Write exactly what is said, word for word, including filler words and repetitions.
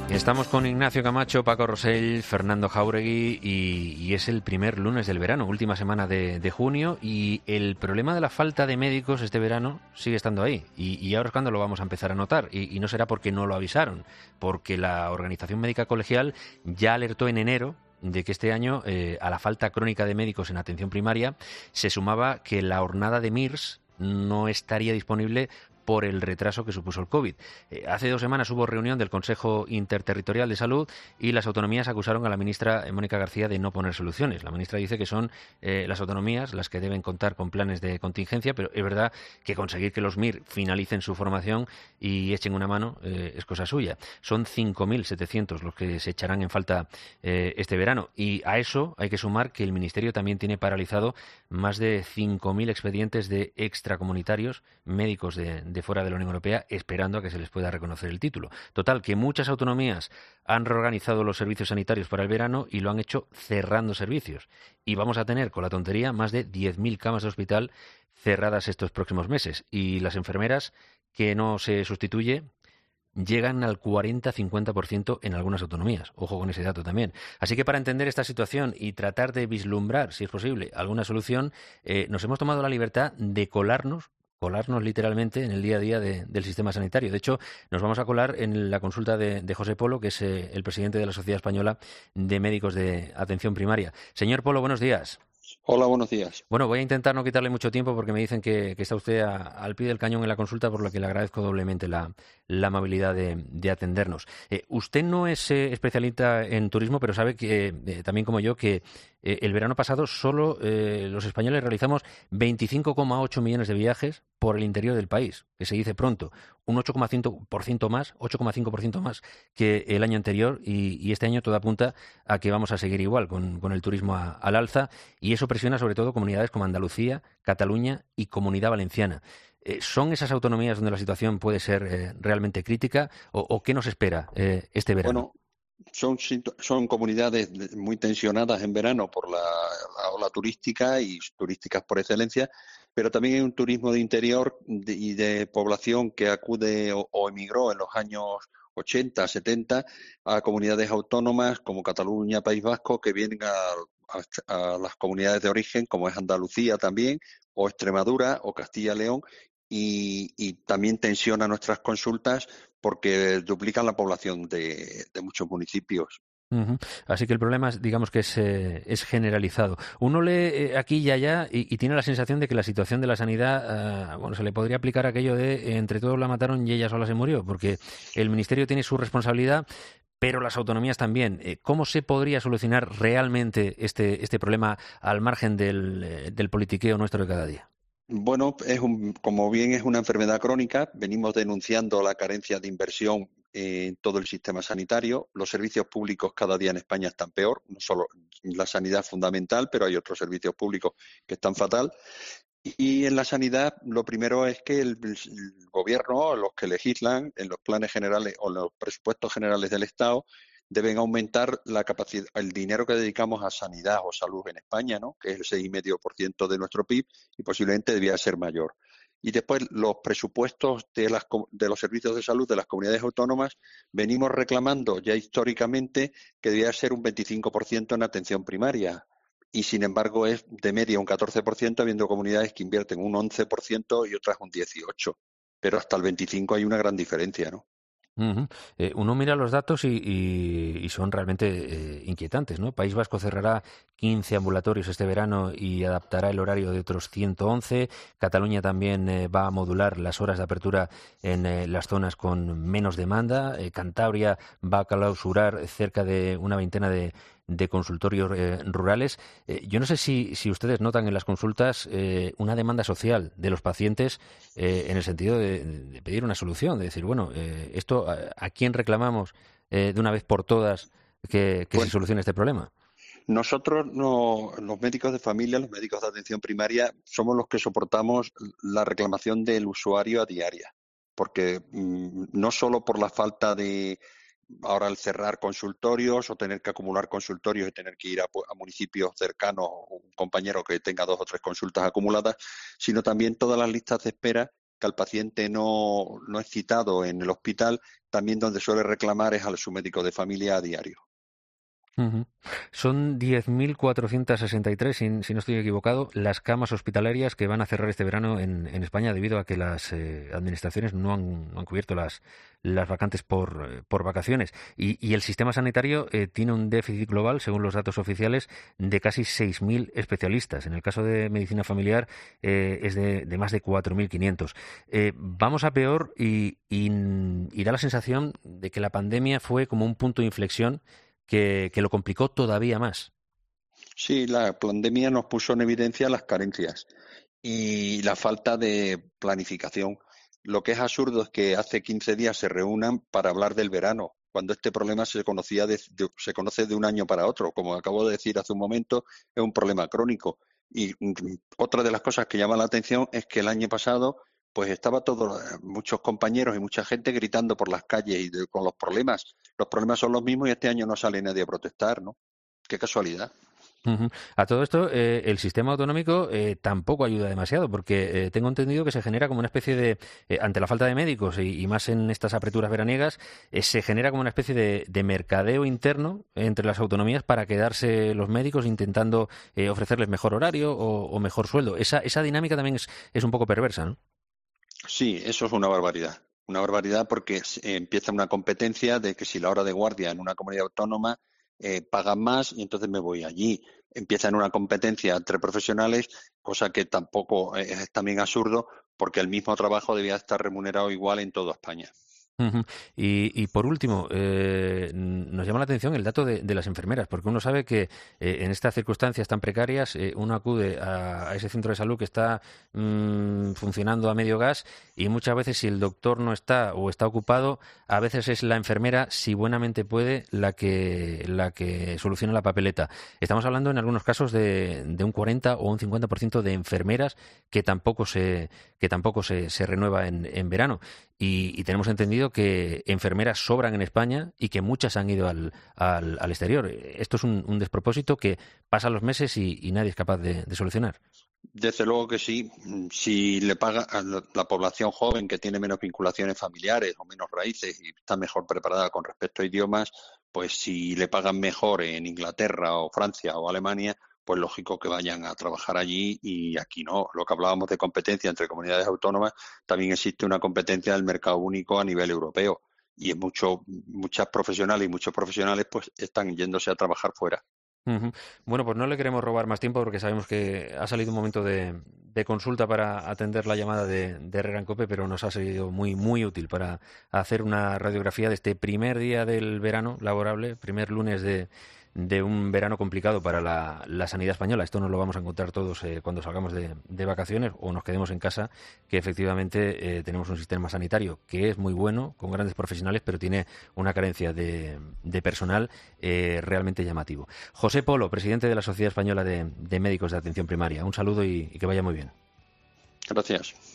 Estamos con Ignacio Camacho, Paco Rosell, Fernando Jáuregui y, y es el primer lunes del verano, última semana de, de junio, y el problema de la falta de médicos este verano sigue estando ahí y, y ahora es cuando lo vamos a empezar a notar y, y no será porque no lo avisaron, porque la Organización Médica Colegial ya alertó en enero de que este año eh, a la falta crónica de médicos en atención primaria se sumaba que la hornada de M I R S no estaría disponible por el retraso que supuso el COVID. Eh, hace dos semanas hubo reunión del Consejo Interterritorial de Salud y las autonomías acusaron a la ministra Mónica García de no poner soluciones. La ministra dice que son eh, las autonomías las que deben contar con planes de contingencia, pero es verdad que conseguir que los M I R finalicen su formación y echen una mano eh, es cosa suya. Son cinco mil setecientos los que se echarán en falta eh, este verano y a eso hay que sumar que el Ministerio también tiene paralizado más de cinco mil expedientes de extracomunitarios médicos de, de fuera de la Unión Europea esperando a que se les pueda reconocer el título. Total, que muchas autonomías han reorganizado los servicios sanitarios para el verano y lo han hecho cerrando servicios. Y vamos a tener, con la tontería, más de diez mil camas de hospital cerradas estos próximos meses. Y las enfermeras, que no se sustituye, llegan al cuarenta a cincuenta por ciento en algunas autonomías. Ojo con ese dato también. Así que para entender esta situación y tratar de vislumbrar, si es posible, alguna solución, eh, nos hemos tomado la libertad de colarnos colarnos literalmente en el día a día de, del sistema sanitario. De hecho, nos vamos a colar en la consulta de, de José Polo, que es eh, el presidente de la Sociedad Española de Médicos de Atención Primaria. Señor Polo, buenos días. Hola, buenos días. Bueno, voy a intentar no quitarle mucho tiempo porque me dicen que, que está usted a, al pie del cañón en la consulta, por lo que le agradezco doblemente la, la amabilidad de, de atendernos. Eh, usted no es eh, especialista en turismo, pero sabe que eh, también como yo que eh, el verano pasado solo eh, los españoles realizamos veinticinco coma ocho millones de viajes por el interior del país, que se dice pronto, un ocho coma cinco por ciento más, ocho coma cinco por ciento más que el año anterior y, y este año todo apunta a que vamos a seguir igual con, con el turismo a, al alza y eso presiona sobre todo comunidades como Andalucía, Cataluña y Comunidad Valenciana. Eh, ¿Son esas autonomías donde la situación puede ser eh, realmente crítica o, o qué nos espera eh, este verano? Bueno, son, son comunidades muy tensionadas en verano por la, la ola turística y turísticas por excelencia, pero también hay un turismo de interior de, y de población que acude o, o emigró en los años ochenta, setenta a comunidades autónomas como Cataluña, País Vasco, que vienen a, a, a las comunidades de origen, como es Andalucía también, o Extremadura o Castilla-León, y, y también tensiona nuestras consultas porque duplican la población de, de muchos municipios. Uh-huh. Así que el problema, es, digamos que es, eh, es generalizado. Uno lee eh, aquí y allá y, y tiene la sensación de que la situación de la sanidad, uh, bueno, se le podría aplicar aquello de eh, entre todos la mataron y ella sola se murió, porque el Ministerio tiene su responsabilidad, pero las autonomías también. Eh, ¿Cómo se podría solucionar realmente este, este problema al margen del, eh, del politiqueo nuestro de cada día? Bueno, es un, como bien es una enfermedad crónica, venimos denunciando la carencia de inversión en todo el sistema sanitario. Los servicios públicos cada día en España están peor, no solo la sanidad fundamental, pero hay otros servicios públicos que están fatal. Y en la sanidad, lo primero es que el, el gobierno, los que legislan en los planes generales o en los presupuestos generales del Estado, deben aumentar la capacidad, el dinero que dedicamos a sanidad o salud en España, ¿no? Que es el seis coma cinco por ciento de nuestro P I B y posiblemente debía ser mayor. Y después los presupuestos de, las, de los servicios de salud de las comunidades autónomas venimos reclamando ya históricamente que debía ser un veinticinco por ciento en atención primaria. Y sin embargo es de media un catorce por ciento, habiendo comunidades que invierten un once por ciento y otras un dieciocho por ciento. Pero hasta el veinticinco por ciento hay una gran diferencia, ¿no? Uh-huh. Eh, uno mira los datos y, y, y son realmente eh, inquietantes, ¿no? País Vasco cerrará quince ambulatorios este verano y adaptará el horario de otros ciento once. Cataluña también eh, va a modular las horas de apertura en eh, las zonas con menos demanda. Eh, Cantabria va a clausurar cerca de una veintena de de consultorios eh, rurales. Eh, yo no sé si, si ustedes notan en las consultas eh, una demanda social de los pacientes eh, en el sentido de, de pedir una solución, de decir, bueno, eh, esto a, a quién reclamamos eh, de una vez por todas que, que Bueno, se solucione este problema. Nosotros, no, los médicos de familia, los médicos de atención primaria, somos los que soportamos la reclamación del usuario a diaria, porque mmm, no solo por la falta de ahora al cerrar consultorios o tener que acumular consultorios y tener que ir a, a municipios cercanos, un compañero que tenga dos o tres consultas acumuladas, sino también todas las listas de espera que al paciente no, no es citado en el hospital, también donde suele reclamar es a su médico de familia a diario. Uh-huh. Son diez mil cuatrocientos sesenta y tres, si, si no estoy equivocado, las camas hospitalarias que van a cerrar este verano en, en España debido a que las eh, administraciones no han, no han cubierto las, las vacantes por, eh, por vacaciones. Y, y el sistema sanitario eh, tiene un déficit global, según los datos oficiales, de casi seis mil especialistas. En el caso de medicina familiar eh, es de, de más de cuatro mil quinientos. Eh, vamos a peor y, y, y da la sensación de que la pandemia fue como un punto de inflexión Que, que lo complicó todavía más. Sí, la pandemia nos puso en evidencia las carencias y la falta de planificación. Lo que es absurdo es que hace quince días se reúnan para hablar del verano, cuando este problema se conocía de, de, se conoce de un año para otro. Como acabo de decir hace un momento, es un problema crónico. Y otra de las cosas que llama la atención es que el año pasado pues estaba todo, muchos compañeros y mucha gente gritando por las calles y de, con los problemas. Los problemas son los mismos y este año no sale nadie a protestar, ¿no? Qué casualidad. Uh-huh. A todo esto, eh, el sistema autonómico eh, tampoco ayuda demasiado, porque eh, tengo entendido que se genera como una especie de, eh, ante la falta de médicos y, y más en estas aperturas veraniegas, eh, se genera como una especie de, de mercadeo interno entre las autonomías para quedarse los médicos intentando eh, ofrecerles mejor horario o, o mejor sueldo. Esa, esa dinámica también es, es un poco perversa, ¿no? Sí, eso es una barbaridad. Una barbaridad porque eh, empieza una competencia de que si la hora de guardia en una comunidad autónoma eh, pagan más y entonces me voy allí. Empieza en una competencia entre profesionales, cosa que tampoco eh, es también absurdo porque el mismo trabajo debía estar remunerado igual en toda España. Uh-huh. Y, y por último, eh, nos llama la atención el dato de, de las enfermeras, porque uno sabe que eh, en estas circunstancias tan precarias eh, uno acude a, a ese centro de salud que está mmm, funcionando a medio gas y muchas veces si el doctor no está o está ocupado, a veces es la enfermera, si buenamente puede, la que, la que soluciona la papeleta. Estamos hablando en algunos casos de, de un cuarenta o un cincuenta por ciento de enfermeras que tampoco se, que tampoco se, se renueva en, en verano. Y, y tenemos entendido que enfermeras sobran en España y que muchas han ido al, al, al exterior. Esto es un, un despropósito que pasan los meses y, y nadie es capaz de, de solucionar. Desde luego que sí. Si le paga a la población joven que tiene menos vinculaciones familiares o menos raíces y está mejor preparada con respecto a idiomas, pues si le pagan mejor en Inglaterra o Francia o Alemania, pues lógico que vayan a trabajar allí y aquí no. Lo que hablábamos de competencia entre comunidades autónomas, también existe una competencia del mercado único a nivel europeo y en mucho, muchas profesionales y muchos profesionales pues están yéndose a trabajar fuera. Uh-huh. Bueno, pues no le queremos robar más tiempo porque sabemos que ha salido un momento de, de consulta para atender la llamada de, de Herrera en Cope, pero nos ha sido muy, muy útil para hacer una radiografía de este primer día del verano laborable, primer lunes de, de un verano complicado para la, la sanidad española. Esto nos lo vamos a encontrar todos eh, cuando salgamos de, de vacaciones o nos quedemos en casa, que efectivamente eh, tenemos un sistema sanitario que es muy bueno, con grandes profesionales, pero tiene una carencia de, de personal eh, realmente llamativo. José Polo, presidente de la Sociedad Española de, de Médicos de Atención Primaria. Un saludo y, y que vaya muy bien. Gracias.